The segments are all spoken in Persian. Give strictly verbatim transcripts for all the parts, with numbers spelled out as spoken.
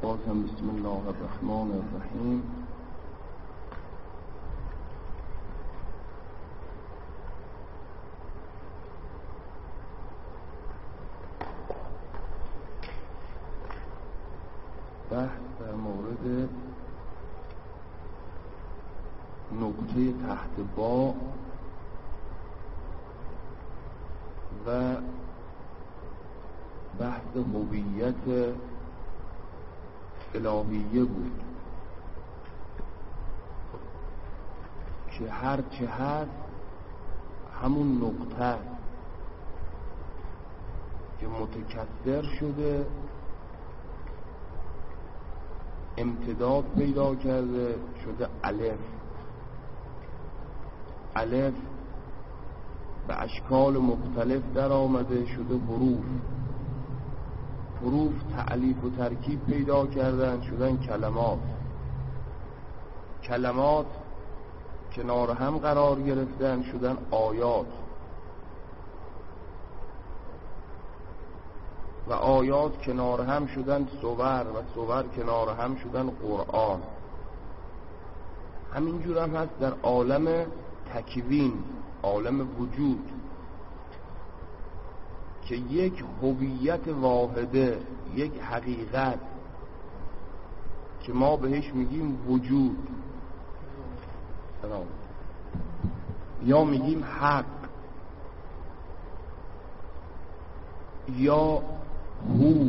باز هم بسم الله الرحمن الرحیم. بحث در مورد نکته تحت با و بحث هویت الهیه بود که هر چه هست همون نقطه که متکثر شده امتداد پیدا کرده شده الف. الف به اشکال مختلف در آمده شده حروف. حروف تألیف و ترکیب پیدا کردن شدن کلمات. کلمات کنار هم قرار گرفتن شدن آیات و آیات کنار هم شدن صور و صور کنار هم شدن قرآن. همینجور هم هست در عالم تکوین، عالم وجود، که یک هویت واحده، یک حقیقت که ما بهش میگیم وجود یا میگیم حق یا هو،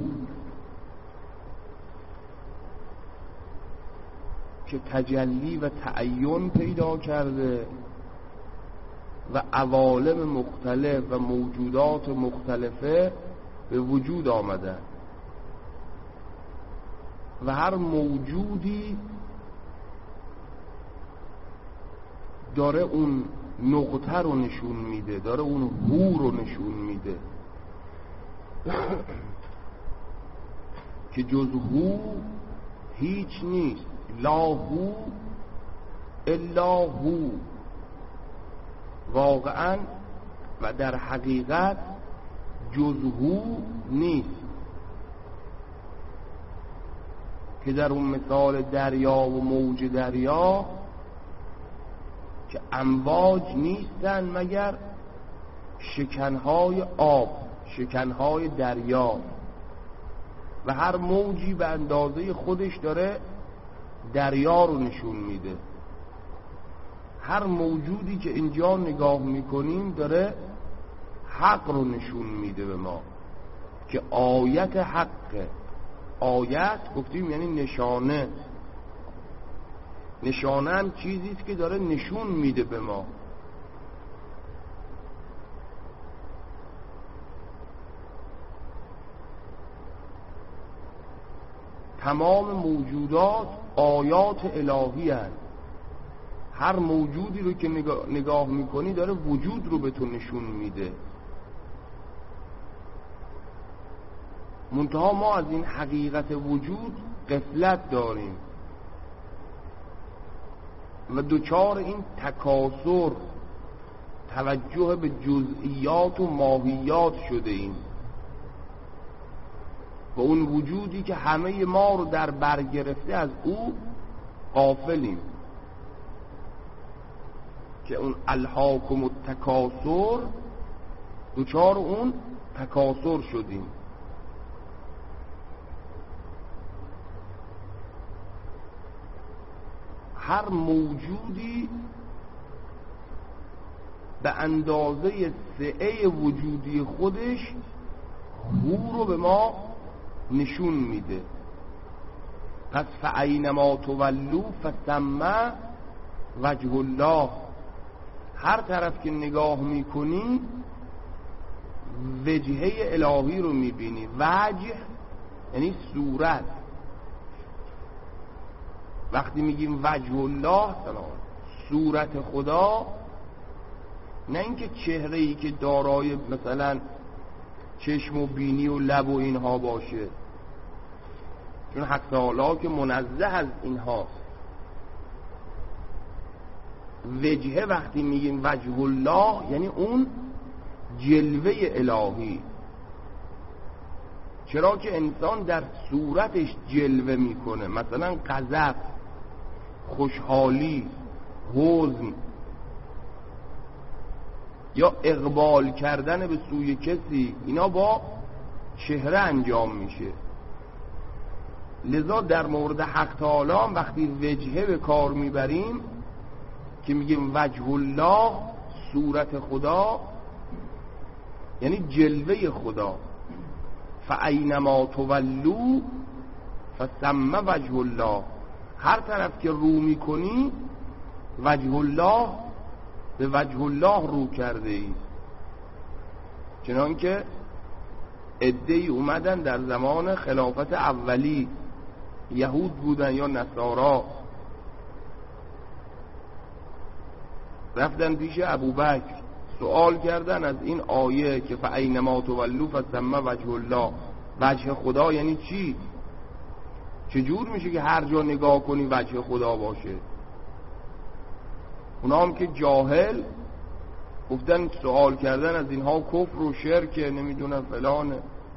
که تجلی و تعین پیدا کرده و عوالم مختلف و موجودات مختلفه به وجود آمدن و هر موجودی داره اون نقطه رو نشون میده، داره اون هو رو نشون میده که جز هو هیچ نیست. لا هو الا هو. واقعا و در حقیقت جز هو نیست، که در اون مثال دریا و موج دریا که امواج نیستن مگر شکنهای آب، شکنهای دریا، و هر موجی به اندازه خودش داره دریا رو نشون میده. هر موجودی که اینجا نگاه میکنیم داره حق رو نشون میده به ما که آیت حقه. آیت گفتیم یعنی نشانه. نشانه هم چیزیست که داره نشون میده به ما. تمام موجودات آیات الهی هست. هر موجودی رو که نگاه, نگاه میکنی داره وجود رو به تو نشون میده. منتها ما از این حقیقت وجود غفلت داریم و دوچار این تکاسر، توجه به جزئیات و ماهیات شده ایم و اون وجودی که همه ما رو در بر گرفته از او غافلیم، که اون الهاکم التکاسر، دوچار اون تکاسر شدیم. هر موجودی به اندازه سعه وجودی خودش هو رو به ما نشون میده. پس فاینما تولوا فثم وجه الله. هر طرف که نگاه میکنی وجهه الهی رو میبینی. وجه یعنی صورت. وقتی میگیم وجه الله صورت خدا، نه اینکه چهره‌ای که دارای مثلا چشم و بینی و لب و اینها باشه، چون حق تعالی که منزه از اینهاست. وجهه وقتی میگیم وجه الله یعنی اون جلوه الهی، چرا که انسان در صورتش جلوه میکنه، مثلا غضب، خوشحالی، حزن یا اقبال کردن به سوی کسی، اینا با چهره انجام میشه. لذا در مورد حق تعالی وقتی وجهه به کار میبریم که میگیم وجه الله، صورت خدا، یعنی جلوه خدا. فاینما تولوا فثم وجه الله، هر طرف که رو میکنی وجه الله، به وجه الله رو کرده ای. چنانکه عده‌ای اومدن در زمان خلافت اولی، یهود بودن یا نصارا، رفتن پیش ابوبکر سوال کردن از این آیه که فاینما تولوا فثم وجه الله، وجه خدا یعنی چی؟ چجور میشه که هر جا نگاه کنی وجه خدا باشه؟ اونا هم که جاهل گفتن سوال کردن از اینها کفر و شرک، نمیدونن فلانه.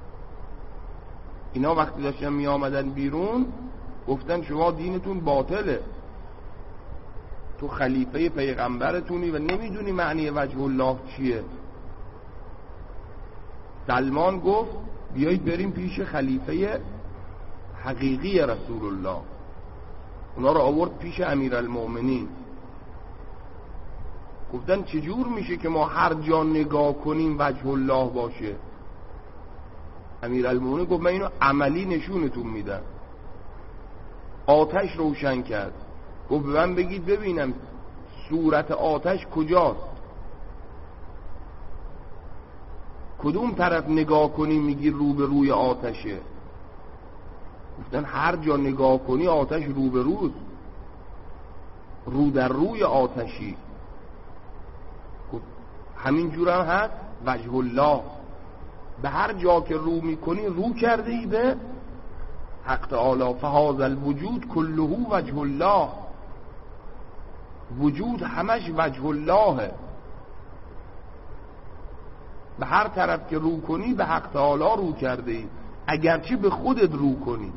اینا وقتی داشتن می آمدن بیرون گفتن شما دینتون باطله، تو خلیفه پیغمبرتونی و نمیدونی معنی وجه الله چیه. سلمان گفت بیایید بریم پیش خلیفه حقیقی رسول الله. اونا رو آورد پیش امیرالمؤمنین، گفتن چجور میشه که ما هر جا نگاه کنیم وجه الله باشه؟ امیرالمؤمنین گفت من اینو عملی نشونتون میدم. آتش روشن کرد، گفت به من بگید ببینم صورت آتش کجاست، کدوم طرف نگاه کنی میگی رو به روی آتشه؟ گفتن هر جا نگاه کنی آتش رو به روست، رو در روی آتشی. همین جور هم هست وجه الله، به هر جا که رو میکنی رو کرده ای به حق تعالی. فهذا الوجود کله وجه الله، وجود همش وجه الله، به هر طرف که رو کنی به حق تعالی رو کرده ای، اگرچه به خودت رو کنی.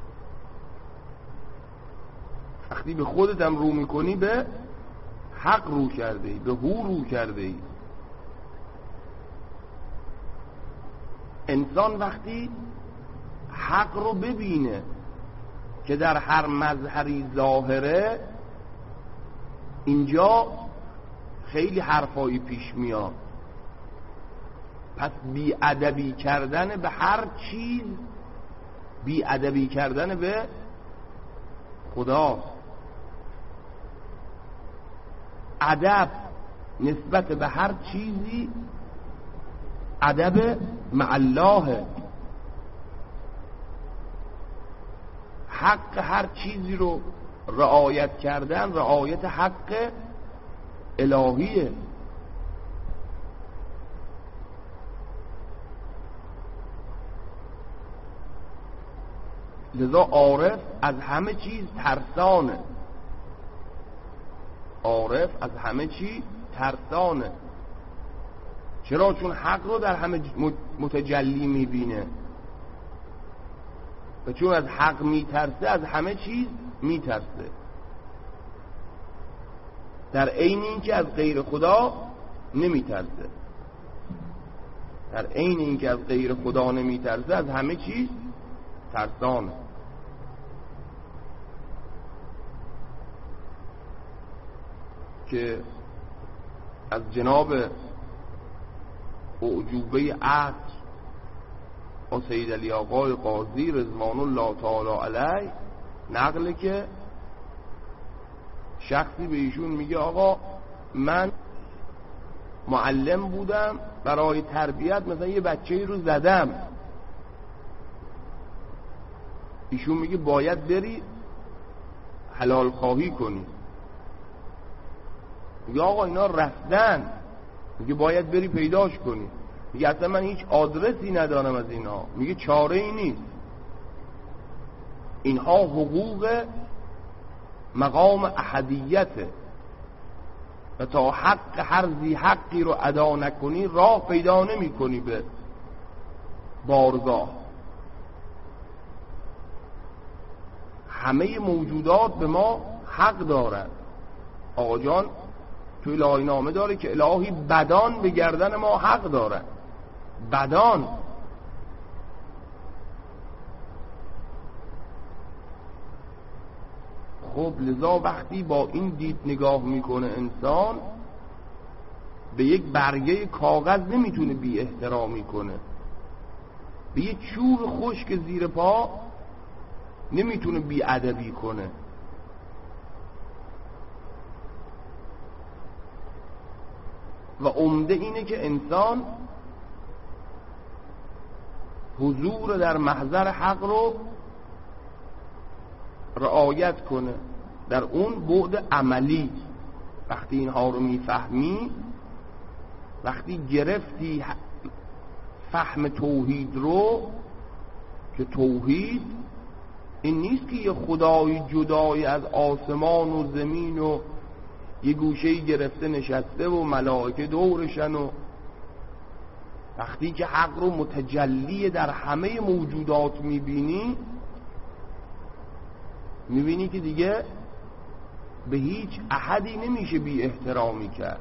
وقتی به خودت هم رو میکنی به حق رو کرده ای، به هو رو کرده ای. انسان وقتی حق رو ببینه که در هر مظهری ظاهره، اینجا خیلی حرفایی پیش میاد. پس بی ادبی کردن به هر چیز بی ادبی کردن به خدا. ادب نسبت به هر چیزی ادب مع الله. حق هر چیزی رو رعایت کردن رعایت حق الهیه. لذا عارف از همه چیز ترسانه، عارف از همه چیز ترسانه. چرا؟ چون حق رو در همه متجلی میبینه و چون از حق میترسه از همه چیز میترسه. در عین اینکه از غیر خدا نمیترسه، در عین اینکه از غیر خدا نمیترسه از همه چیز ترسانه. که از جناب اعجوبه عطر و سید علی آقای قاضی رضوان الله تعالی علیه نقله که شخصی به ایشون میگه آقا من معلم بودم، برای تربیت مثلا یه بچه‌ای رو زدم. ایشون میگه باید بری حلال خواهی کنی. میگه آقا اینا رفتن. میگه باید بری پیداش کنی. میگه اصلا من هیچ آدرسی ندارم از اینها. میگه چاره ای نیست، اینها حقوق مقام احدیته و تا حق هر ذی حقی رو ادا نکنی راه پیدا نمی کنی به بارگاه. همه موجودات به ما حق دارن. آقا جان توی الهی نامه داره که الهی بدان به گردن ما حق دارن. بدان خب لذا وقتی با این دید نگاه میکنه انسان، به یک برگه کاغذ نمیتونه بی احترامی کنه، به یک چوب خشک زیر پا نمیتونه بی ادبی کنه. و عمده اینه که انسان حضور در محضر حق رو رعایت کنه. در اون بعد عملی وقتی اینها رو میفهمی، وقتی گرفتی فهم توحید رو، که توحید این نیست که یه خدای جدای از آسمان و زمین و یه گوشه‌ای گرفته نشسته و ملائکه دورشن، و وقتی که حق رو متجلی در همه موجودات میبینی، میبینی که دیگه به هیچ احدی نمیشه بی احترامی کرد.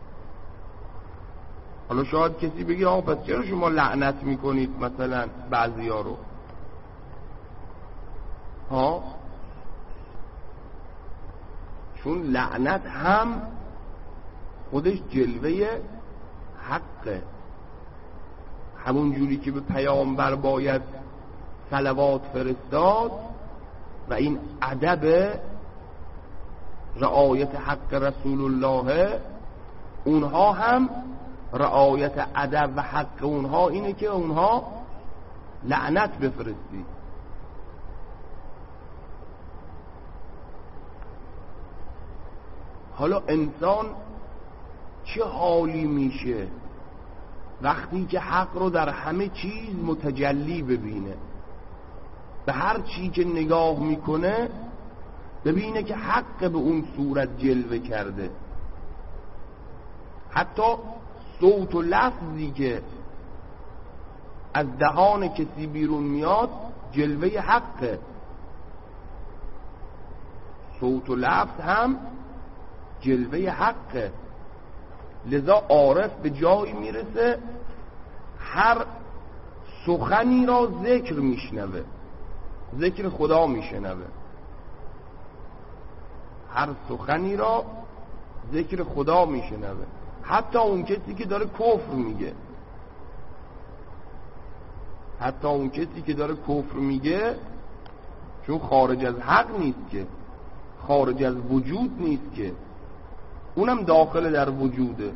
حالا شاید کسی بگه آقا پس چرا شما لعنت میکنید مثلا بعضیا رو؟ ها چون لعنت هم خودش جلوه حقه. همون جوری که به پیامبر باید صلوات فرستاد و این ادب رعایت حق رسول الله، اونها هم رعایت ادب و حق اونها اینه که اونها لعنت بفرستی. حالا انسان چه حالی میشه وقتی که حق رو در همه چیز متجلی ببینه؟ به هر چی که نگاه میکنه ببینه که حق به اون صورت جلوه کرده. حتی صوت و لفظی که از دهان کسی بیرون میاد جلوه حقه. صوت و لفظ هم جلوه حقه. لذا عارف به جایی میرسه هر سخنی را ذکر میشنوه، ذکر خدا میشنوه. هر سخنی را ذکر خدا میشنوه، حتی اون کسی که داره کفر میگه، حتی اون کسی که داره کفر میگه، چون خارج از حق نیست که، خارج از وجود نیست که، اونم داخل در وجوده.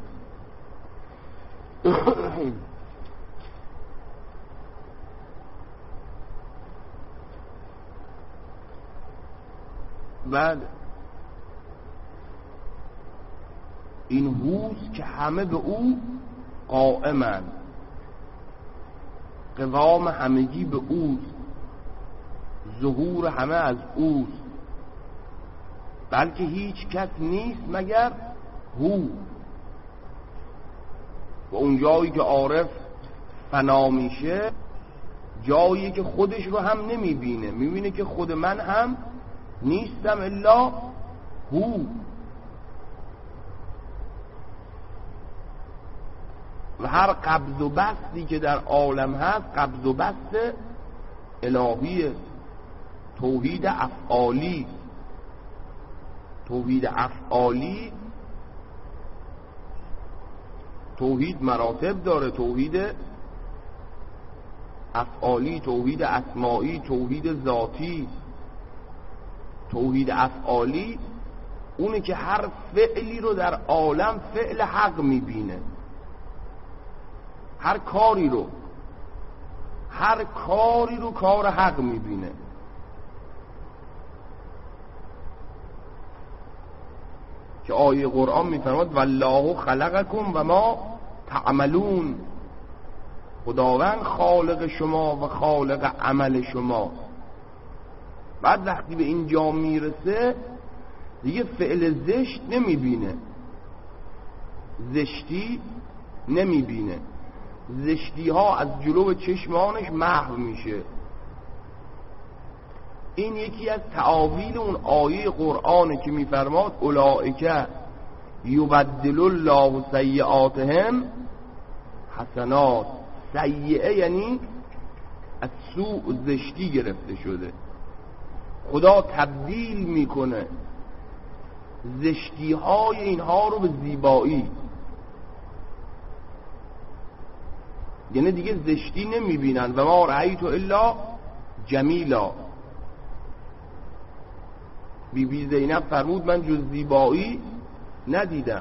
بعد این هوست که همه به او قائمن، قوام همگی به اوست، ظهور همه از اوست، بلکه هیچ کس نیست مگر هو. و اون جایی که عارف فنا میشه، جایی که خودش رو هم نمیبینه، میبینه که خود من هم نیستم الا هو. و هر قبض و بستی که در عالم هست قبض و بست الهیه. توحید افعالی، توحید افعالی، توحید مراتب داره. توحید افعالی، توحید اسماعی، توحید ذاتی. توحید افعالی اونه که هر فعلی رو در عالم فعل حق میبینه، هر کاری رو هر کاری رو کار حق میبینه. که آیه قرآن میفرماد والله خلقکم و ما تعملون، خداوند خالق شما و خالق عمل شما. بعد وقتی به اینجا میرسه دیگه فعل زشت نمیبینه، زشتی نمیبینه، زشتی ها از جلو چشمانش محو میشه. این یکی از تعاویل اون آیه قرآنه که میفرماد اولئک یبدل الله سیئاتهم حسنات. سیئه یعنی از سوء زشتی گرفته شده، خدا تبدیل میکنه زشتی های اینها رو به زیبایی. یعنی دیگه زشتی نمیبینن. و ما رأیت الا جمیلا. بی بی زینب فرمود من جز زیبایی ندیدم،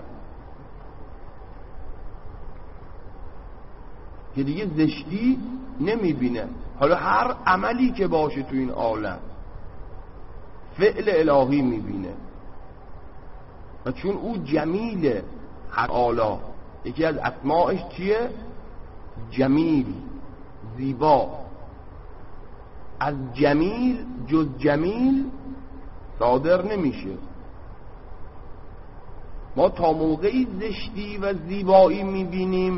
که دیگه زشتی نمیبینه. حالا هر عملی که باشه تو این عالم فعل الهی میبینه، و چون او جمیله، هر آلا یکی از اسمائش چیه؟ جمیل، زیبا. از جمیل جز جمیل صادر نمیشه. ما تا موقعی زشتی و زیبایی میبینیم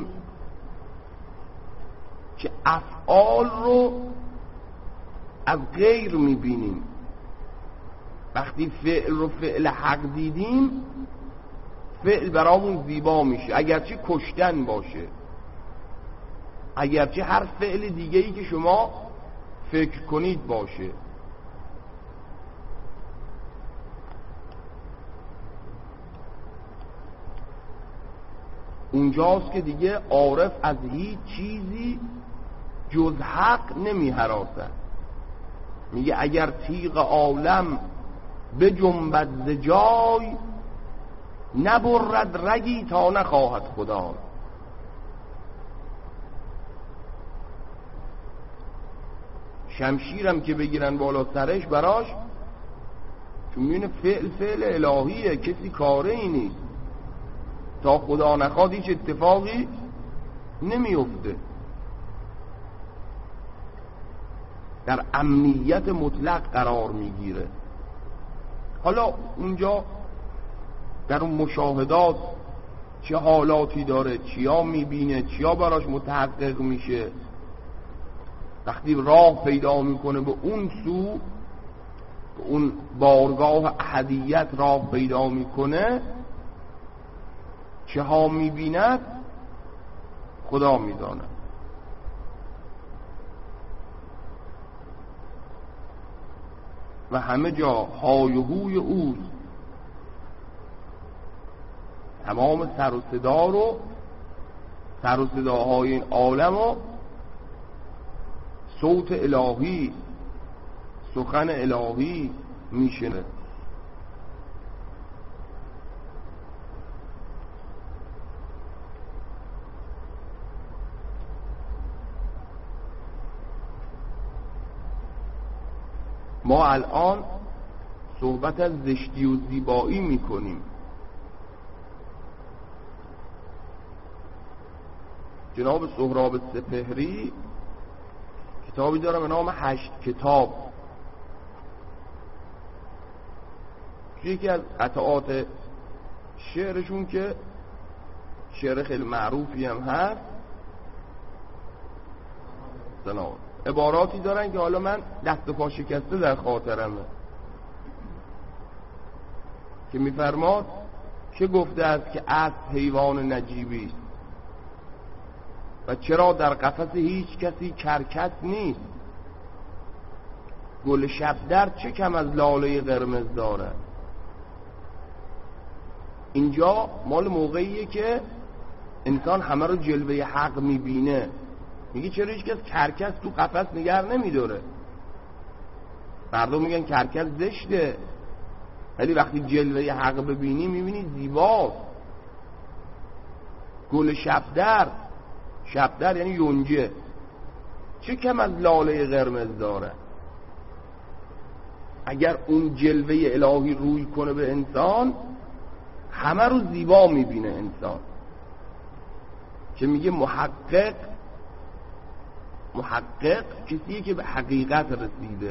که افعال رو از غیر میبینیم. وقتی فعل رو فعل حق دیدیم، فعل برامون زیبا میشه، اگرچه کشتن باشه، اگرچه هر فعل دیگه‌ای که شما فکر کنید باشه. اونجاست که دیگه عارف از هیچ چیزی جز حق نمی هراسد. میگه اگر تیغ عالم به جنبد ز جای، نبرد رگی تا نخواهد خدا. شمشیرم که بگیرن بالا سرش براش، چون میونه فعل فعل الهیه، کسی کاره ای نیست، تا خدا نخواد هیچ اتفاقی نمیفته. در امنیت مطلق قرار میگیره. حالا اونجا در اون مشاهدات چه حالاتی داره، چیا میبینه، چیا براش متحقق میشه. وقتی راه پیدا میکنه به اون سو، به اون بارگاه احدیت راه پیدا میکنه، چه ها میبیند خدا میداند. و همه جا های و هوی اوست. تمام سر و صدا رو، سر و صداهای این عالم رو صوت الهی، سخن الهی میشنه. ما الان صحبت از زشتی و زیبایی میکنیم. جناب سهراب سپهری کتابی داره به نام هشت کتاب. یکی از قطعات شعرشون که شعر خیلی معروفی هم هست، سلام، عباراتی دارن که حالا من دست و پا شکسته در خاطرمه، که میفرماد چه گفته است که اسب حیوان نجیبی است و چرا در قفس هیچ کسی کرکس نیست. گل شبدر چه کم از لاله قرمز دارد. اینجا مال موقعیه که انسان همه رو جلوه حق میبینه. میگه چرا هیچ کس کرکس تو قفس نگر نمیداره. مردم میگن کرکس زشته، ولی وقتی جلوه حق ببینی میبینی زیباست. گل شبدر، شبدر یعنی یونجه، چه کم از لاله قرمز داره. اگر اون جلوه الهی روی کنه به انسان، همه رو زیبا میبینه انسان. که میگه محقق، محقق کسیه که به حقیقت رسیده.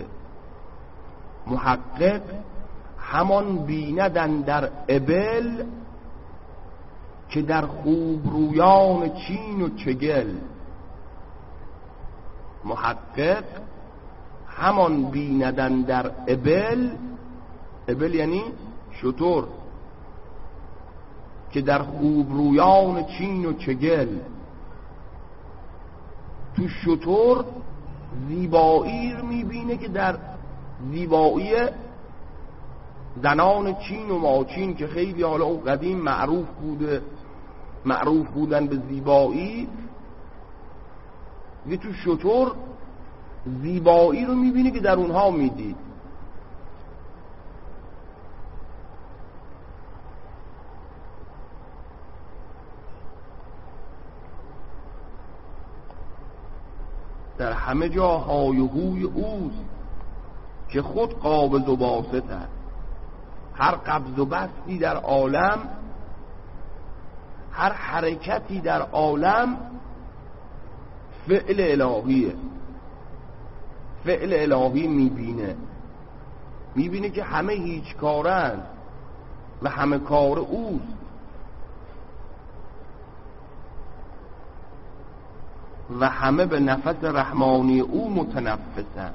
محقق همان بیندن در ابل، که در خوب رویان چین و چگل. محقق همان بیندن در ابل، ابل یعنی شتر، که در خوب رویان چین و چگل. تو شتر زیبایی رو میبینه که در زیبایی زنان چین و ماچین که خیلی حالا اون قدیم معروف بوده، معروف بودن به زیبایی، و تو شتر زیبایی رو میبینه که در اونها میدید. در همه جا های و هوی اوست که خود قابض و باسط است. هر قبض و بستی در عالم، هر حرکتی در عالم فعل الهیه. فعل الهی میبینه، میبینه که همه هیچ کارن و همه کار اوست. و همه به نفس رحمانی او متنفسن.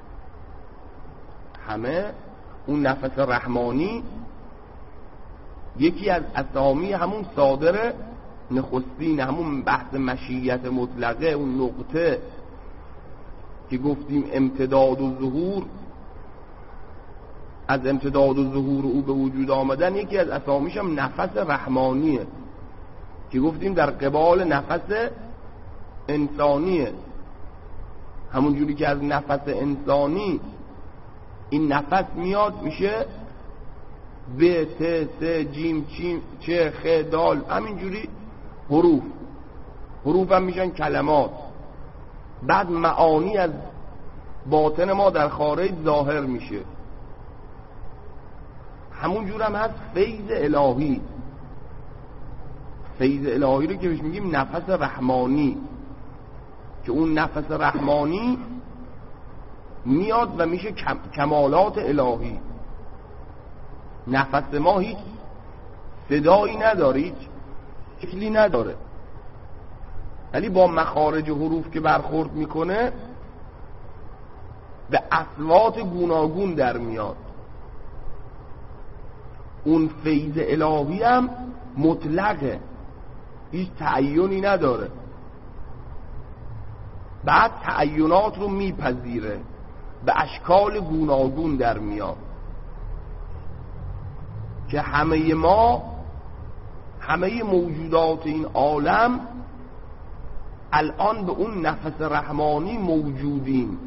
همه اون نفس رحمانی یکی از اسامی همون صادر نخستین، همون بحث مشیت مطلقه، اون نقطه که گفتیم امتداد و ظهور، از امتداد و ظهور او به وجود آمدن، یکی از اسامیش هم نفس رحمانیه که گفتیم در قبال نفس انسانیه. همون جوری که از نفس انسانی این نفس میاد میشه ب ت س جیم چیم چه خ دال، همینجوری حروف حروف هم میشن کلمات. بعد معانی از باطن ما در خارج ظاهر میشه. همون جور هم هست فیض الهی. فیض الهی رو که بهش میگیم نفس رحمانی، که اون نفس رحمانی میاد و میشه کم... کمالات الهی. نفس ما هیچ صدایی نداره، هیچ شکلی نداره، ولی با مخارج حروف که برخورد میکنه به اصوات گوناگون در میاد. اون فیض الهی هم مطلقه، هیچ تعیینی نداره. بعد تعیینات رو میپذیره، به اشکال گوناگون در میاد، که همه ما، همه موجودات این عالم الان به اون نفس رحمانی موجودیم،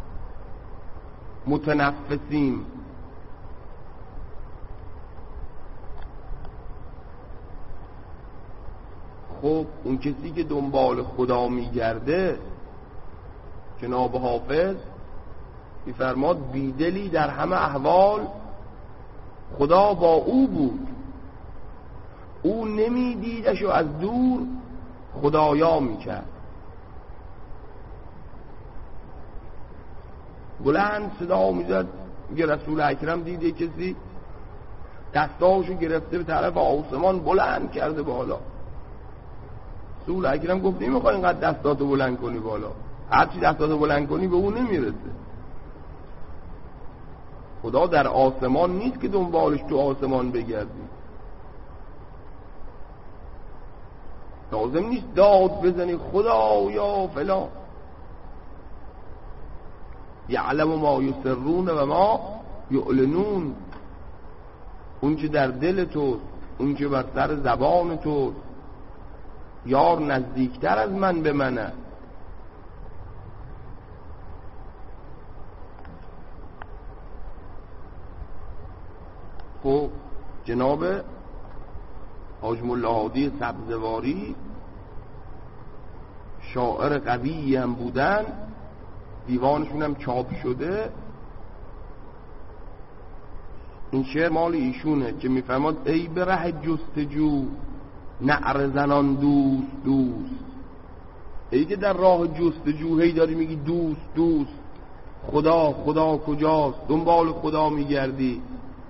متنفسیم. خب اون کسی که دنبال خدا میگرده، جناب حافظ میفرماد بیدلی در همه احوال خدا با او بود، او نمیدیدش و از دور خدایا میکرد. بلند صدا میزد، میگه رسول اکرم دیده کسی دستاشو گرفته به طرف آسمان بلند کرده بالا. رسول اکرم گفت نمیخوای اینقدر دستاتو بلند کنی بالا، هرچی دستاتو بلند کنی به اون نمیرسه. خدا در آسمان نیست که دنبالش تو آسمان بگردی. لازم نیست داد بزنی خدا یا فلان. یعلم ما یسرون و ما یعلنون. اون چه در دل تو، اون چه بر سر زبان تو، یار نزدیکتر از من به منه. خب جناب حاج ملا هادی سبزواری شاعر قوی هم بودن، دیوانشون هم چاپ شده. این شعر مال ایشونه که میفرماد ای به ره جستجو نعره زنان دوست دوست. ای که در راه جستجو هی داری میگی دوست دوست، خدا خدا کجاست، دنبال خدا میگردی.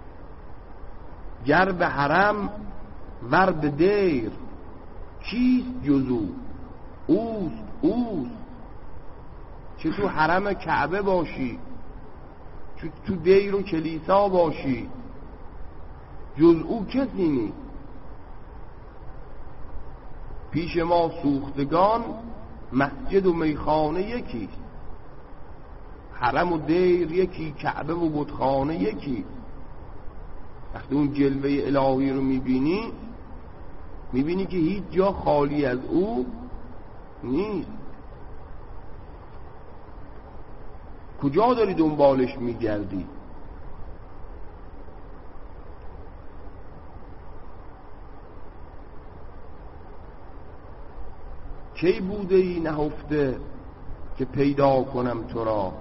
گر به حرم ور به دیر کیست جزو، اوست اوست. چه تو حرم کعبه باشی تو, تو دیر و کلیسا باشی، جز او کسی نیست. پیش ما سوختگان مسجد و میخانه یکی، حرم و دیر یکی، کعبه و بتخانه یکی. وقتی اون جلوه الهی رو میبینی، میبینی که هیچ جا خالی از او نیست. کجا داری دنبالش میگردی؟ کی بوده ای نهفته که پیدا کنم تو را؟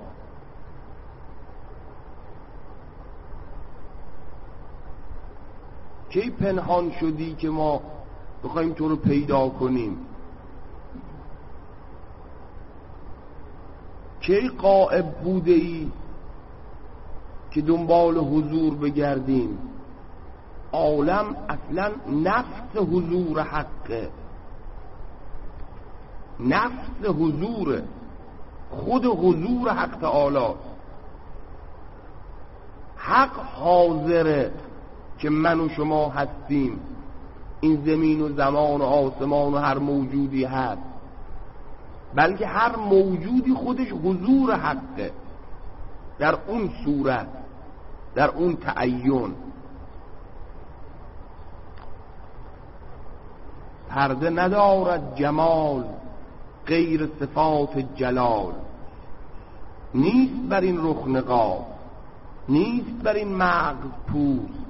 کی پنهان شدی که ما بخوایم تو رو پیدا کنیم؟ کی غائب بوده ای که دنبال حضور بگردیم؟ عالم اصلا نفس حضور حقه، نفس حضور، خود حضور حق تعالی. حق حاضره که من و شما هستیم، این زمین و زمان و آسمان و هر موجودی هست، بلکه هر موجودی خودش حضور حقه در اون صورت، در اون تعین. پرده ندارد جمال غیر صفات جلال، نیست بر این رخ نقاب، نیست بر این مغز پوست.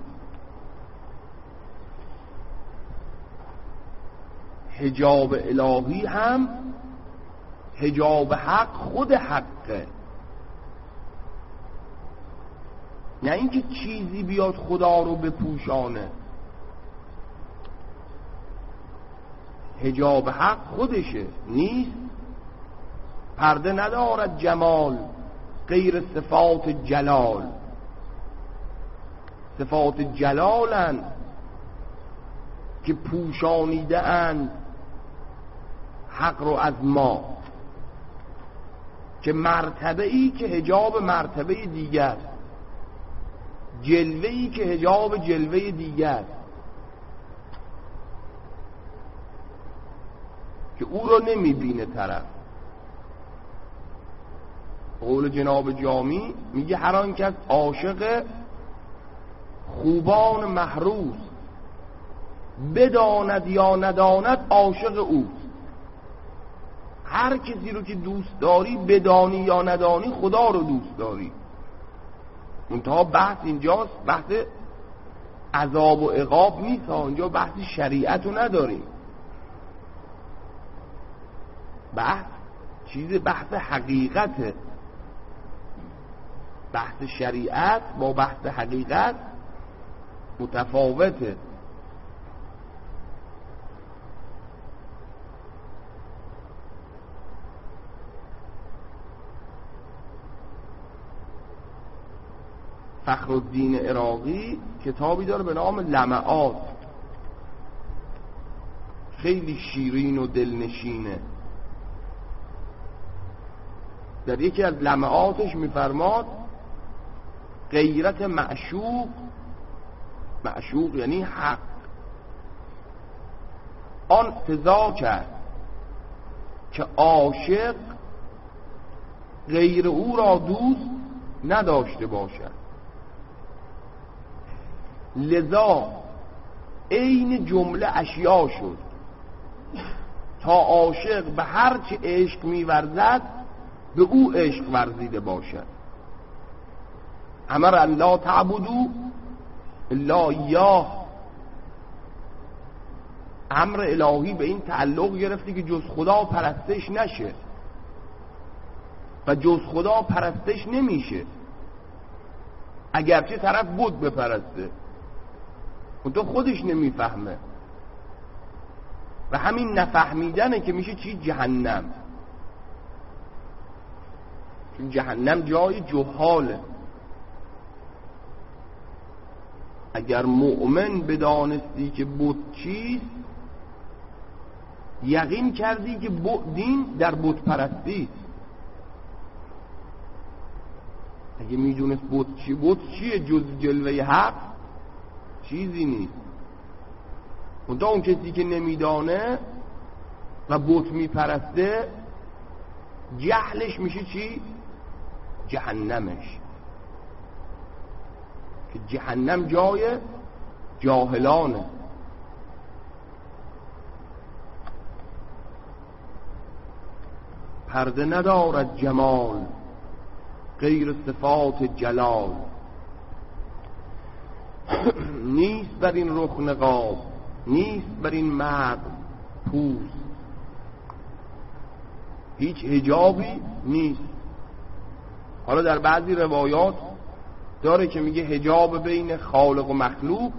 حجاب الهی هم حجاب حق خود حقه، نه اینکه چیزی بیاد خدا رو بپوشانه. حجاب حق خودشه، نیست. پرده ندارد جمال غیر صفات جلال، صفات جلالن که پوشانیده اند حق رو از ما، که مرتبه ای که حجاب مرتبه دیگر، جلوه ای که حجاب جلوه دیگر، که او رو نمی بینه طرف. قول جناب جامی میگه هر آن کس عاشق خوبان محروس، بداند یا نداند عاشق اوست. هر کسی رو که دوست داری، بدانی یا ندانی، خدا رو دوست داری. منتها بحث اینجاست، بحث عذاب و عقاب نیست، اینجا بحث شریعت رو نداریم. بحث چیز بحث حقیقته. بحث شریعت با بحث حقیقت متفاوته. فخرالدین عراقی کتابی داره به نام لمعات، خیلی شیرین و دلنشینه. در یکی از لمعاتش میفرماد غیرت معشوق، معشوق یعنی حق، آن فضا کرد که عاشق غیر او را دوست نداشته باشد. لذا عین جمله اشیا شد تا عاشق به هر چه عشق می‌ورزد به او عشق ورزیده باشد. امر الله تعبدوا الا ایاه، امر الهی به این تعلق گرفته که جز خدا پرستش نشه و جز خدا پرستش نمیشه، اگرچه طرف بود بپرسته اون تو خودش نمیفهمه. و همین نفهمیدنه که میشه چی؟ جهنم. چون جهنم جای جهاله. اگر مؤمن بدانستی که بت چیست، یقین کردی که دین در بت پرستی. اگه میدونست بت چی، بت چیه جز جلوه حق؟ چیزی نیست. منتها اون کسی که نمیدانه و بت میپرسته، جهلش میشه چی؟ جهنمش. که جهنم جای جاهلانه. پرده ندارد جمال غیر صفات جلال، نیست بر این رخ نقاب، نیست بر این مرد پوست. هیچ حجابی نیست. حالا در بعضی روایات داره که میگه حجاب بین خالق و مخلوق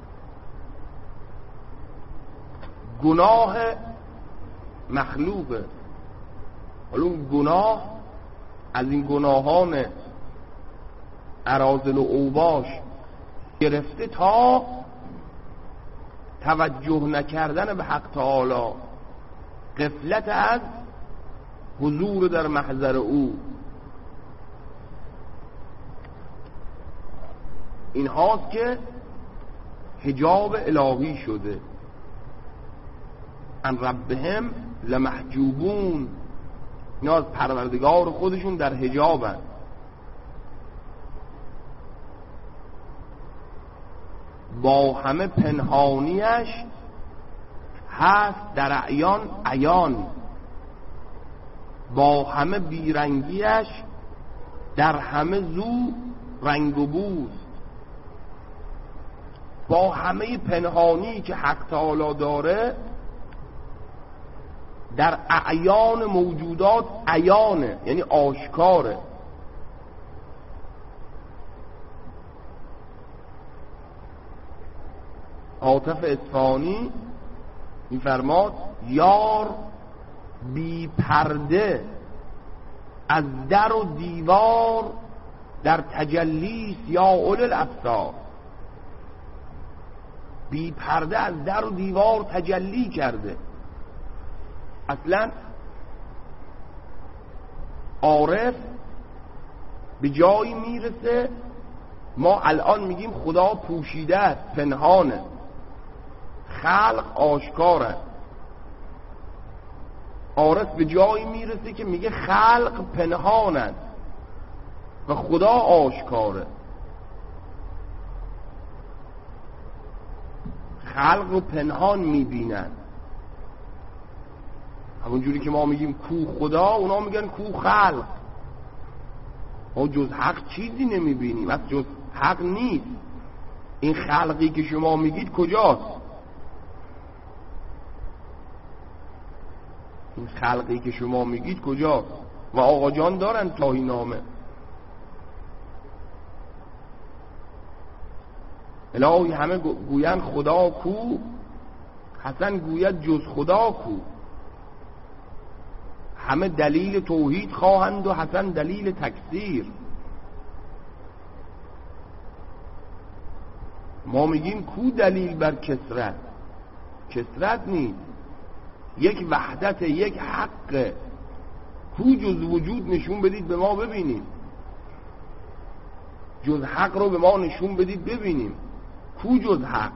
گناه مخلوقه. حالا اون گناه از این گناهان اراذل و اوباش گرفته تا توجه نکردن به حق تعالی، غفلت از حضور در محضر او، این هاست که حجاب الهی شده. ان ربهم لمحجوبون، اینا از پروردگار خودشون در حجابن. با همه پنهانیش هست در اعیان عیان، با همه بیرنگیش در همه زو رنگ و بوست. با همه پنهانی که حق تعالی داره در اعیان موجودات عیانه، یعنی آشکاره. عاطف اصفهانی می‌فرماد یار بی پرده از در و دیوار در تجلیس یا اول الابصار. بی پرده از در و دیوار تجلی کرده. اصلا عارف به جایی میرسه ما الان میگیم خدا پوشیده است، پنهانه، خلق آشکاره. عارف به جایی میرسه که میگه خلق پنهانه و خدا آشکاره. خلق رو پنهان میبینن. همون جوری که ما میگیم کو خدا، اونا میگن کو خلق. ما جز حق چیزی نمیبینیم، از جز حق نیست. این خلقی که شما میگید کجاست؟ این خلقی که شما میگید کجاست؟ و آقا جان دارن تاهی نامه. الهی همه گوین خدا کو، حسن گوید جز خدا کو. همه دلیل توحید خواهند و حسن دلیل تکثیر. ما میگیم کو دلیل بر کثرت؟ کثرت نیست، یک وحدت، یک حق. کو جز وجود نشون بدید به ما ببینیم، جز حق رو به ما نشون بدید ببینیم. کو جز حق؟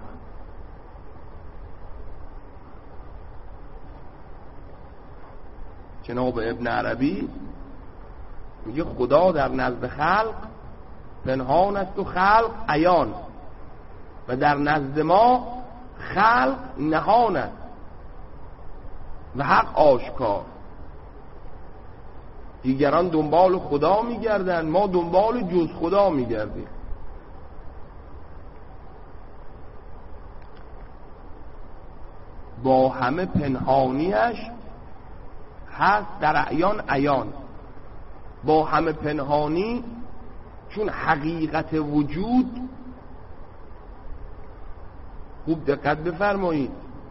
جناب ابن عربی میگه خدا در نزد خلق پنهان است و خلق عیان، و در نزد ما خلق نهان است و حق آشکار. دیگران دنبال خدا میگردن، ما دنبال جز خدا میگردیم. با همه پنهانیش هست در اعیان عیان. با همه پنهانی چون حقیقت وجود، خوب دقت بفرمایید،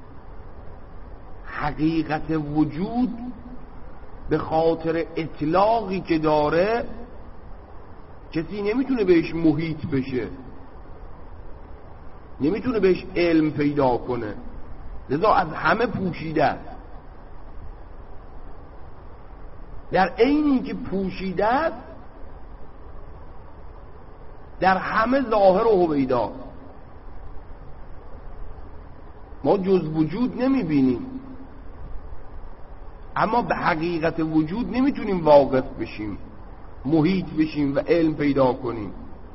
حقیقت وجود به خاطر اطلاقی که داره کسی نمیتونه بهش محیط بشه، نمیتونه بهش علم پیدا کنه، لذا از همه پوشیده است. در عین اینکه پوشیده است در همه ظاهر و هویدا. ما جز وجود نمیبینیم، اما به حقیقت وجود نمیتونیم واقف بشیم، محیط بشیم و علم پیدا کنیم.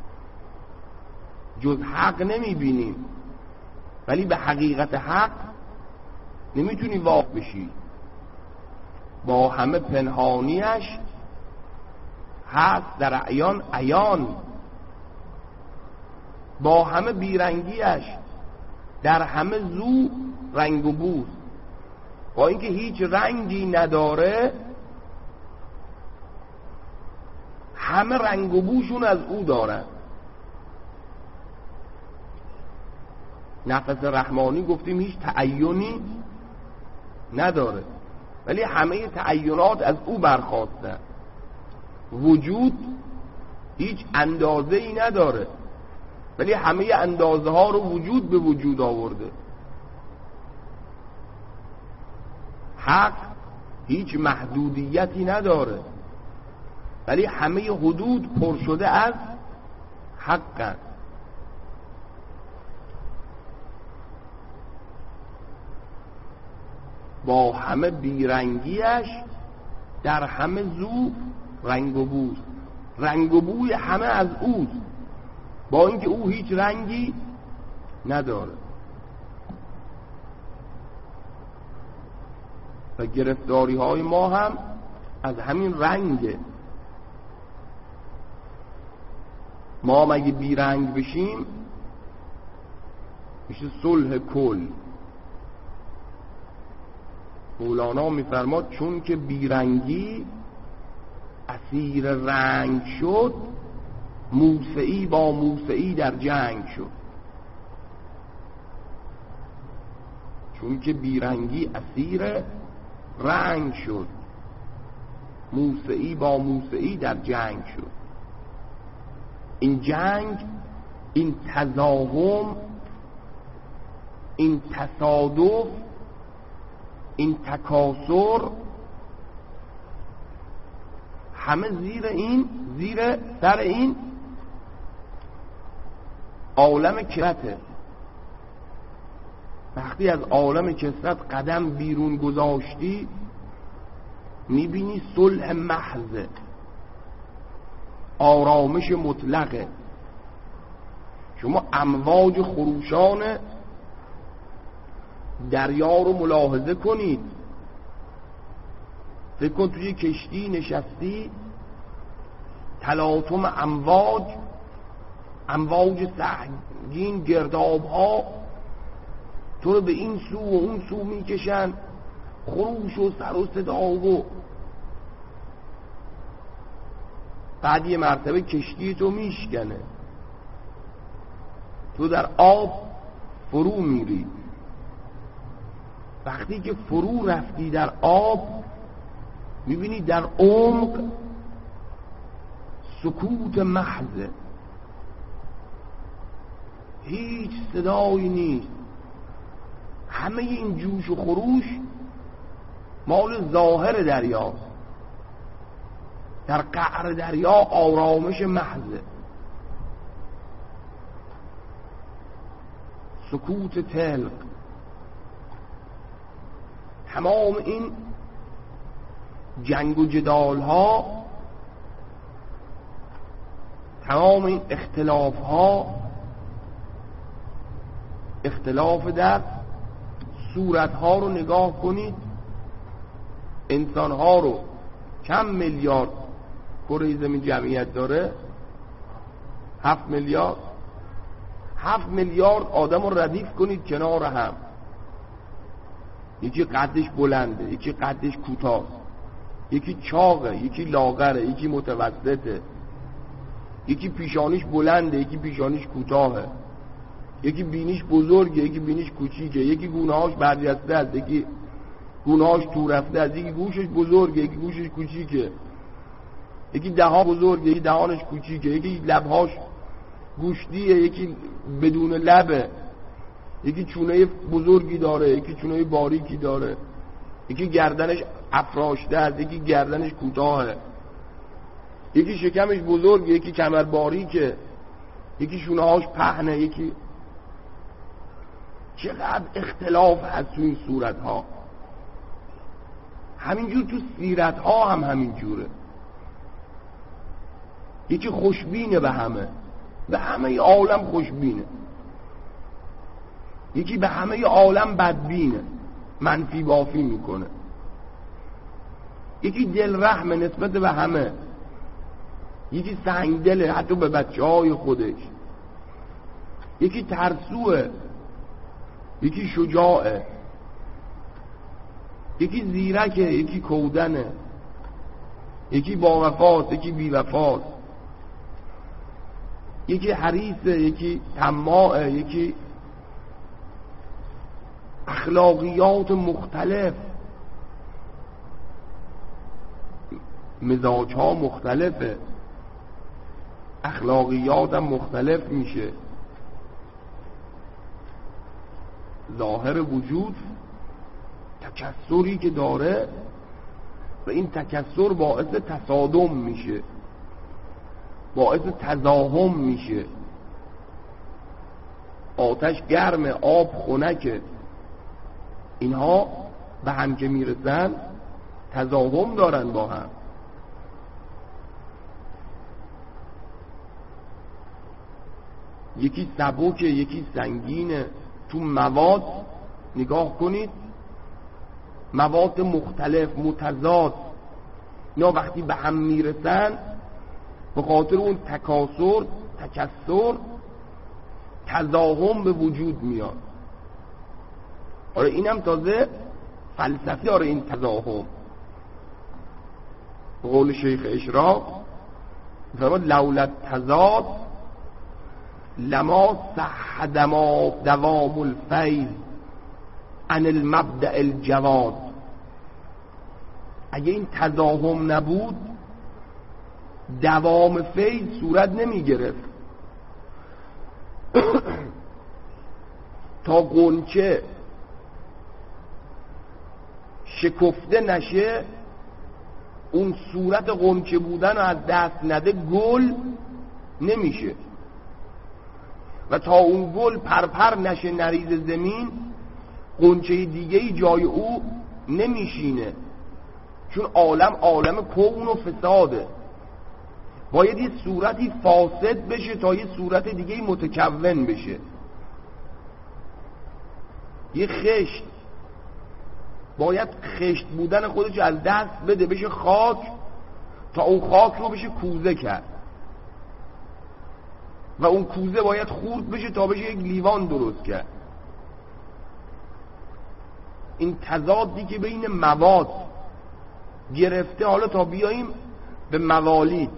جز حق نمیبینیم، ولی به حقیقت حق نمیتونی واقف بشی. با همه پنهانیش هست در عیان عیان، با همه بیرنگیش در همه زو رنگ و بوست. با اینکه هیچ رنگی نداره، همه رنگ و بوشون از او دارن. نفس رحمانی گفتیم هیچ تعینی نداره، ولی همه تعینات از او برخاسته. وجود هیچ اندازه ای نداره، ولی همه اندازه ها رو وجود به وجود آورده. حق هیچ محدودیتی نداره، ولی همه حدود پر شده از حقن. با همه بیرنگیش در همه زو رنگ و بوست. رنگ و بوی همه از اوست، با اینکه او هیچ رنگی نداره. و گرفتاری های ما هم از همین رنگه. ما مگه بیرنگ بشیم میشه صلح کل. مولانا میفرماد چون که بیرنگی اسیر رنگ شد، موسعی با موسعی در جنگ شد. چون که بیرنگی اسیر رنگ شد، موسعی با موسعی در جنگ شد. این جنگ، این تزاحم، این تصادف، این تکاسر، همه زیر این زیر سر این عالم کثرته. وقتی از عالم کثرت قدم بیرون گذاشتی میبینی صلح محض، آرامش مطلقه. شما امواج خروشان دریا رو ملاحظه کنید. فکر کن توی کشتی نشستی، تلاطم امواج، امواج سنگین، گرداب ها تو رو به این سو و اون سو میکشن، خروش و سر و صدا و بعد یه مرتبه کشتی تو میشکنه، تو در آب فرو میری. وقتی که فرو رفتی در آب میبینی در عمق سکوت محض، هیچ صدایی نیست. همه این جوش و خروش مال ظاهر دریاست. در قعر دریا آرامش محض، سکوت تلق. تمام این جنگ و جدال ها، تمام این اختلاف ها، اختلاف در صورت ها رو نگاه کنید. انسان ها رو چند میلیارد کره زمین جمعیت داره؟ هفت میلیارد. هفت میلیارد آدم رو ردیف کنید کنار هم. یکی قدش بلنده، یکی قدش کوتاه، یکی چاقه، یکی لاغره، یکی متوسطه، یکی پیشانیش بلنده، یکی پیشانیش کوتاهه، یکی بینیش بزرگه، یکی بینیش کوچیکه، یکی گونه‌هاش برجسته است، یکی گونه‌هاش تو رفته است، یکی گوشش بزرگه، یکی گوشش کوچیکه، یکی دهان بزرگه، یکی دهانش کوچیکه، یکی لبهاش گوشتیه، یکی بدون لبه، یکی چونه بزرگی داره، یکی چونه باریکی داره، یکی گردنش افراشته است، یکی گردنش کوتاهه، یکی شکمش بزرگه، یکی کمر باریکه، یکی شونه هاش پهنه، یکی چقدر اختلاف هست تو این صورت ها. همینجور تو سیرت ها هم همینجوره. یکی خوشبینه به همه، به همه عالم خوشبینه. یکی به همه عالم بدبینه، منفی بافی میکنه. یکی دل رحمه نسبت به همه، یکی سنگدله حتی به بچه های خودش. یکی ترسوه، یکی شجاعه. یکی زیرکه، یکی کودنه. یکی با وفاست، یکی بی وفاست. یکی حریصه، یکی طماعه. یکی اخلاقیات مختلف، مزاج ها مختلفه، اخلاقیات هم مختلف میشه. ظاهر وجود تکثری که داره و این تکثر باعث تصادم میشه، باعث تزاحم میشه. آتش گرمه، آب خنکه، اینها به هم که میرسن تزاحم دارن با هم. یکی سبکه، یکی سنگینه. تو مواد نگاه کنید، مواد مختلف متضاد، اینا وقتی به هم میرسن به خاطر اون تکاثر تکثر تزاحم به وجود میاد. آره اینم تازه فلسفی. آره این تزاحم به قول شیخ اشراق فرمود لولا التضاد لما صح دوام الفیض عن المبدأ الجواد. اگه این تزاحم نبود دوام فیض صورت نمی گرفت. تا غنچه شکفته نشه، اون صورت غنچه بودن رو از دست نده، گل نمیشه. و تا اون گل پرپر نشه نریز زمین، غنچه دیگه‌ای جای او نمیشینه. چون عالم عالم کون و فساده، باید یه صورتی فاسد بشه تا یه صورت دیگه‌ای متکون بشه. یه خشت باید خشت بودن خودش از دست بده، بشه خاک، تا اون خاک رو بشه کوزه کرد. و اون کوزه باید خورد بشه تا بشه یک لیوان درست کرد. این تضادی که بین مواد گرفته، حالا تا بیاییم به موالید،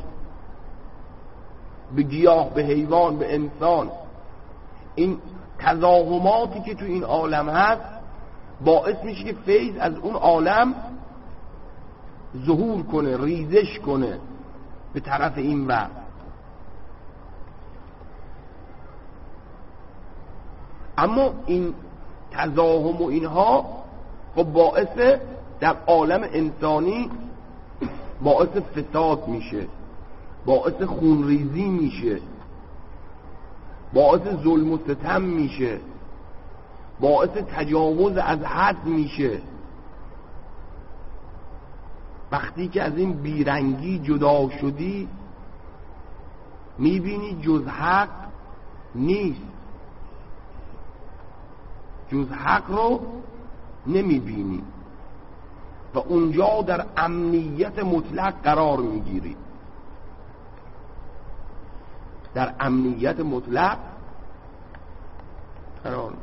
به گیاه، به حیوان، به انسان، این تزاحماتی که تو این عالم هست باعث میشه که فیض از اون عالم ظهور کنه، ریزش کنه به طرف این وقت. اما این تزاحم و اینها خب باعث در عالم انسانی باعث فساد میشه، باعث خونریزی میشه، باعث ظلم و ستم میشه، باعث تجاوز از حد میشه. وقتی که از این بیرنگی جدا شدی میبینی جز حق نیست، جز حق رو نمیبینی و اونجا در امنیت مطلق قرار میگیری. در امنیت مطلق قرار.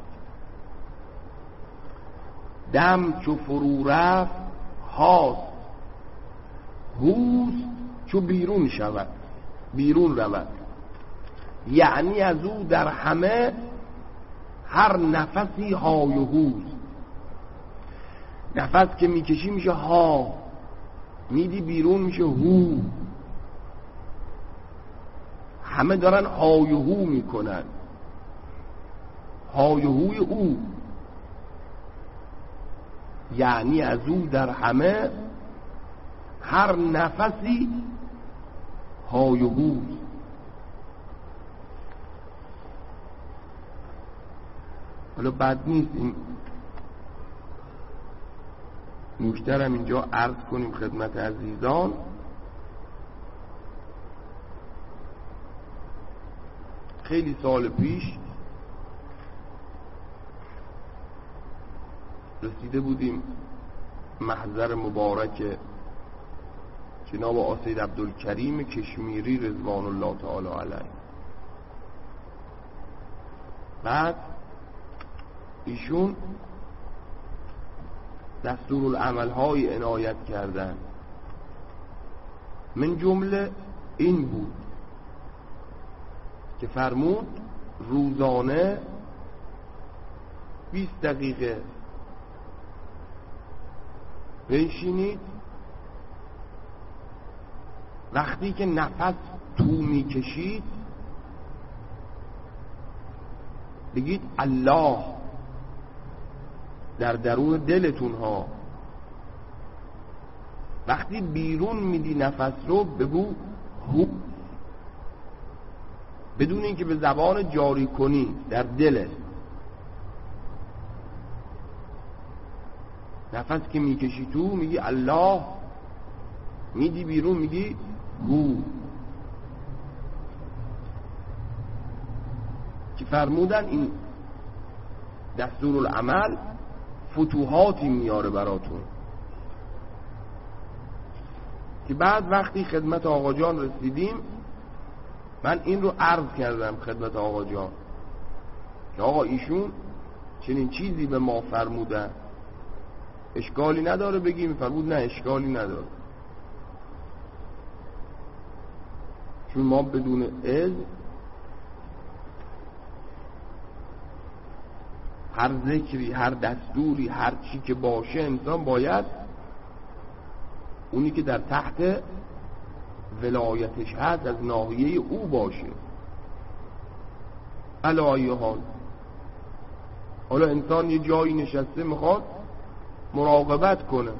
دم چو فرو رفت هاست، هوست چو بیرون شود، بیرون رود. یعنی از او در همه هر نفسی های و هوست. نفس که میکشی میشه ها، میدی بیرون میشه هو. همه دارن های و هو میکنن، های و هوی او. یعنی از او در همه هر نفسی های و هوست. حالا بد نیست این نکته هم اینجا عرض کنیم خدمت عزیزان. خیلی سال پیش رسیده بودیم محضر مبارک جناب آسید عبدالکریم کشمیری رضوان الله تعالی علیه. بعد ایشون دستورالعمل های عنایت کردن، من جمله این بود که فرمود روزانه بیست دقیقه بنشینید، وقتی که نفس تو میکشید بگید الله در درون دلتون ها. وقتی بیرون میدی نفس رو بگو هو، بدون اینکه به زبان جاری کنی در دلت. نفس که میکشی تو میگی الله، میدی بیرون میگی هو. که فرمودن این دستورالعمل فتوحاتی میاره براتون. که بعد وقتی خدمت آقا جان رسیدیم من این رو عرض کردم خدمت آقا جان که آقا ایشون چنین چیزی به ما فرمودن، اشکالی نداره بگیم؟ فرمود نه اشکالی نداره، چون ما بدون اذن هر ذکری، هر دستوری، هر چی که باشه انسان باید اونی که در تحت ولایتش هست از ناحیه او باشه. علی حال حالا انسان یه جایی نشسته میخواد مراقبت کنه،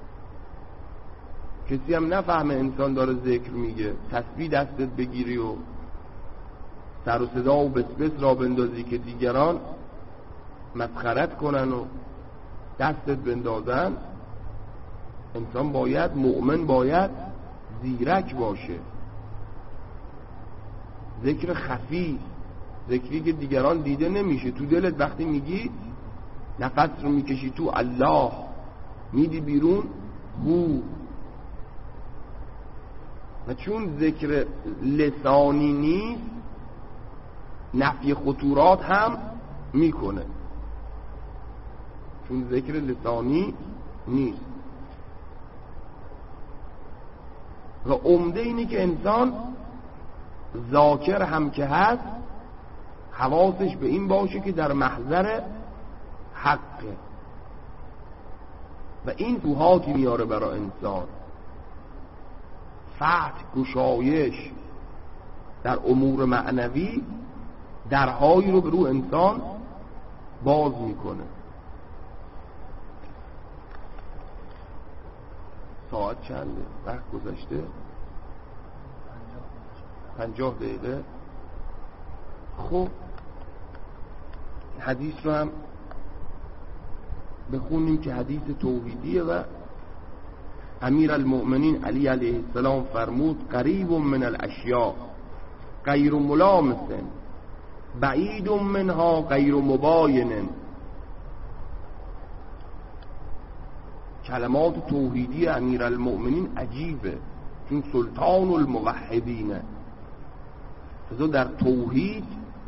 کسی هم نفهمه انسان داره ذکر میگه، تسبیح دستت بگیری و سر و صدا و بسبس را بندازی که دیگران مسخرت کنن و دستت بندازن. انسان باید، مؤمن باید زیرک باشه. ذکر خفی، ذکری که دیگران دیده نمیشه، تو دلت وقتی میگی نفس رو میکشی تو الله، میدی بیرون هو. و چون ذکر لسانی نیست نفی خطورات هم میکنه، چون ذکر لسانی نیست. و عمده اینه که انسان ذاکر هم که هست حواسش به این باشه که در محضر حقه و این فتوحاتی میاره برای انسان، فتح، گشایش در امور معنوی، درهایی رو به رو انسان باز میکنه. ساعت چنده؟ وقت گذشته پنجاه دقیقه. خب حدیث رو هم بخونیم که حدیث توحیدیه و امیر المؤمنین علی علیه السلام فرمود قریب من الاشیاء غیر ملامس بعید منها غیر مباین. کلمات توحیدی امیر المؤمنین عجیبه، چون سلطان الموحدینه. فضا در توحید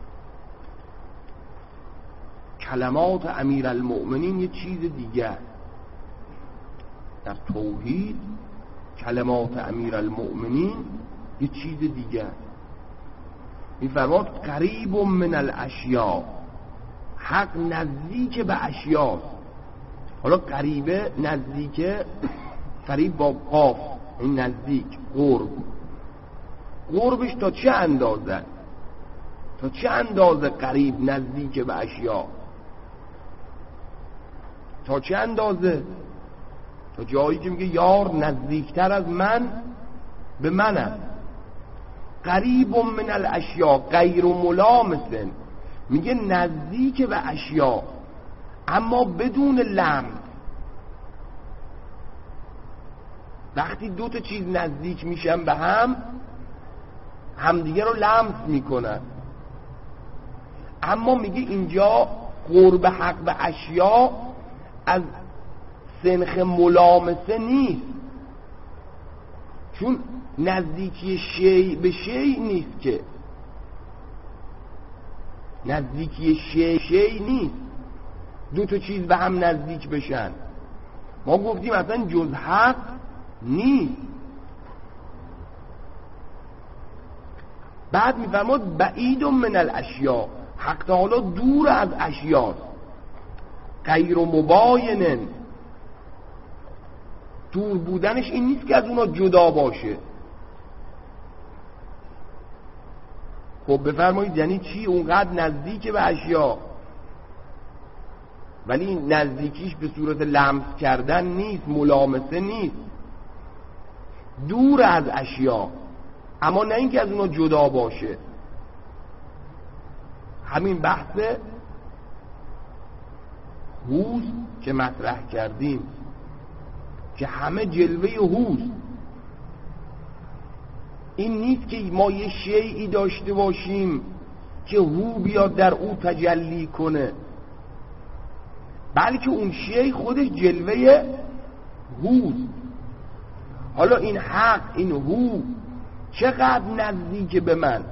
کلمات امیر المؤمنین یه چیز دیگه، در توحید کلمات امیر المؤمنین یه چیز دیگه. این فرماد قریب من الاشیاء، حق نزدیک به اشیاست. حالا قریبه، نزدیکه، قریب با قاف، این نزدیک، قرب. قربش تا چه اندازه؟ تا چه اندازه قریب نزدیک به اشیاء؟ تا چه اندازه؟ تا جایی که میگه یار نزدیکتر از من به منم. قریب من الاشیاء غیر ملامس، میگه نزدیک به اشیا اما بدون لمس. وقتی دو تا چیز نزدیک میشن به هم، همدیگه رو لمس میکنن. اما میگه اینجا قرب حق به اشیا از سنخ ملامسه نیست، چون نزدیکی شی به شی نیست، که نزدیکی شی شی نیست دو تا چیز به هم نزدیک بشن. ما گفتیم اصلا جز حق نیست. بعد میفرماد بعید من الاشیا، حق تعالی دور از اشیاست. غیر مباینن، دور بودنش این نیست که از اونا جدا باشه. خب بفرمایید یعنی چی؟ اونقدر نزدیک به اشیا ولی نزدیکیش به صورت لمس کردن نیست، ملامسه نیست، دور از اشیا، اما نه اینکه از اونا جدا باشه. همین بحث هوس که مطرح کردیم که همه جلوه هوس، این نیست که ما یه شیئی داشته باشیم که هو بیاد در او تجلی کنه، بلکه اون شیء خودش جلوه هوس. حالا این حق، این هو چقدر نزدیک به من؟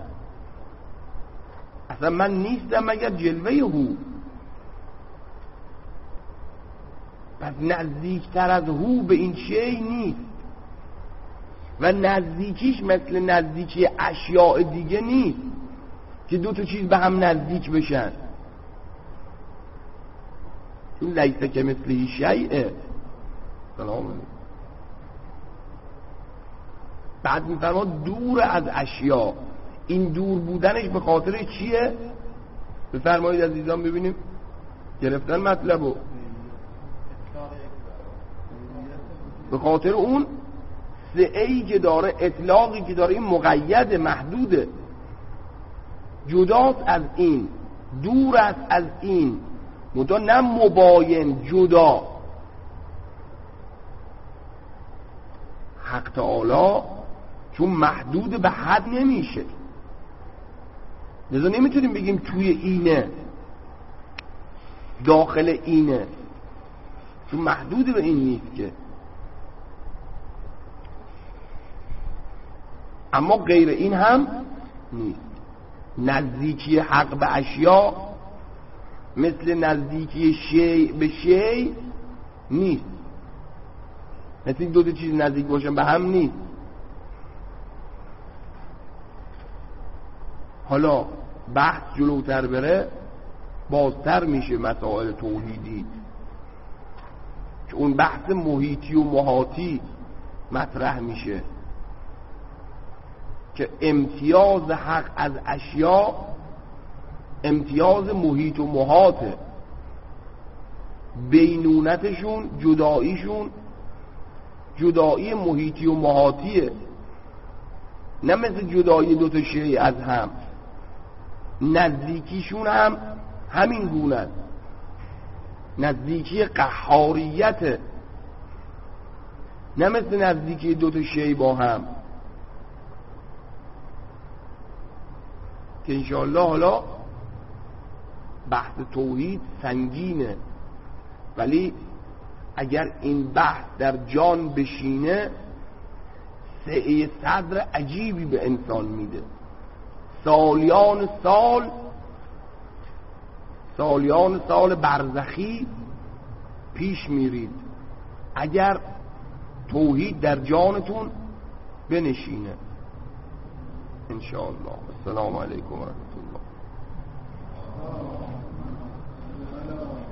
اصلا من نیستم مگر جلوه هو. پس نزدیکتر از هو به این شیء نیست و نزدیکیش مثل نزدیکی اشیاء دیگه نیست که دو تا چیز به هم نزدیک بشن، چون لیسه که مثلی شیئه. سلام علیکم. بعد میفرماد دور از اشیا، این دور بودنش به خاطر چیه؟ بفرمایید عزیزان ببینیم گرفتن مطلبو. به خاطر اون سعی که داره، اطلاقی که داره، این مقید محدوده، جداست از این، دور است از این، منتها نه مباین، جدا. حق تعالی چون محدود به حد نمیشه، لذا نمیتونیم بگیم توی اینه، داخل اینه، چون محدود به این نیست که. اما غیر این هم نیست. نزدیکی حق به اشیا مثل نزدیکی شیء به شیء نیست، مثل این دو تا چیز نزدیک باشن به هم نیست. حالا بحث جلوتر بره بازتر میشه مسائل توحیدی، که اون بحث محیطی و محاطی مطرح میشه که امتیاز حق از اشیا امتیاز محیط و محاطه، بینونتشون، جداییشون جدایی محیطی و محاطیه، نه مثل جدایی دوتا شیء از هم. نزدیکیشون هم همین گونه، نزدیکی قهاریت، نه مثل نزدیکی دوتا شیء با هم، که انشاءالله حالا بحث توحید سنگینه، ولی اگر این بحث در جان بشینه سعی صدر عجیبی به انسان میده. سالیان سال سالیان سال برزخی پیش میرید اگر توحید در جانتون بنشینه انشاءالله. السلام علیکم و رحمت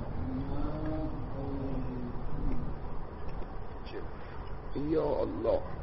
الله. یا الله.